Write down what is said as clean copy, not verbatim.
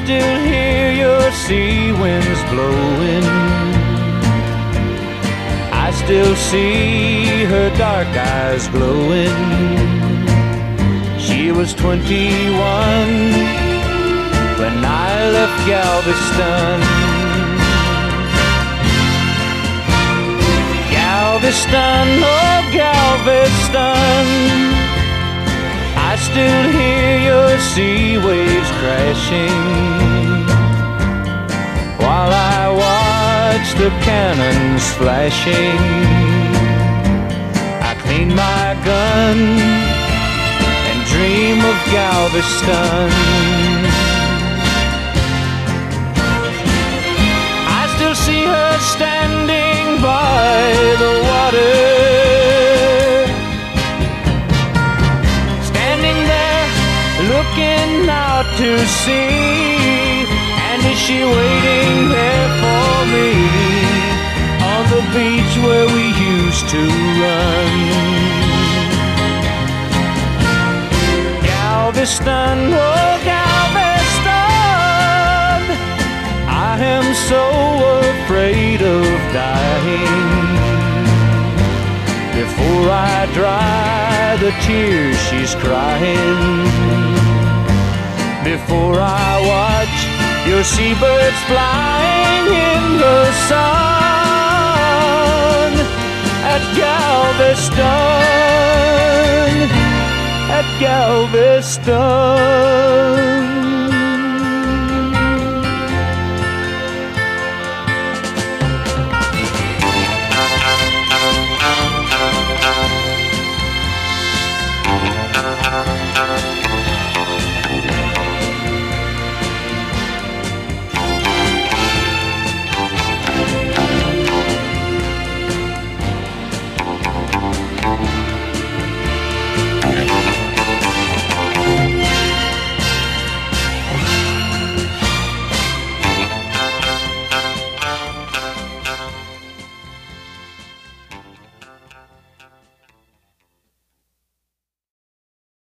still hear your sea winds blowing. I still see her dark eyes glowing. She was 21 when I left Galveston. Galveston, oh Galveston, I still hear your sea waves crashing while I watch the cannons flashing. I clean my gun and dream of Galveston. I still see her standing by the water, standing there looking out to sea. And is she waiting there for me on the beach where we used to run? Galveston, oh Galveston, I am so afraid of dying. Before I dry the tears she's crying, before I watch your seabirds flying in the sun at Galveston, at Galveston.